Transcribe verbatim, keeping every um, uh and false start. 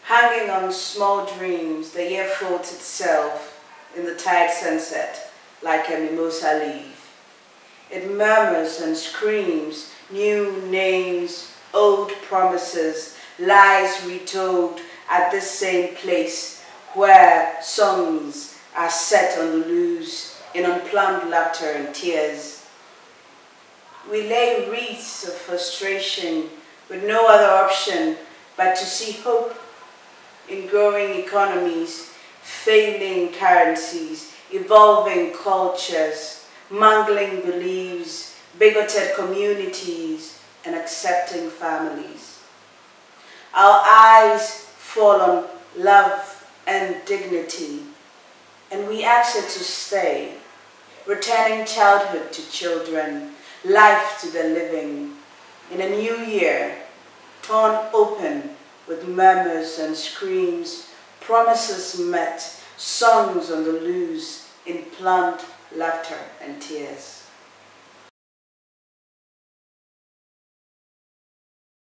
Hanging on small dreams, the year folds itself in the tired sunset like a mimosa leaf. It murmurs and screams new names, old promises, lies retold at this same place where songs are set on the loose in unplumbed laughter and tears. We lay wreaths of frustration with no other option but to see hope in growing economies, failing currencies, evolving cultures, mangling beliefs, bigoted communities, and accepting families. Our eyes fall on love and dignity, and we ask it to stay, returning childhood to children, life to the living, in a new year, torn open with murmurs and screams, promises met, songs on the loose, in plumbed laughter and tears.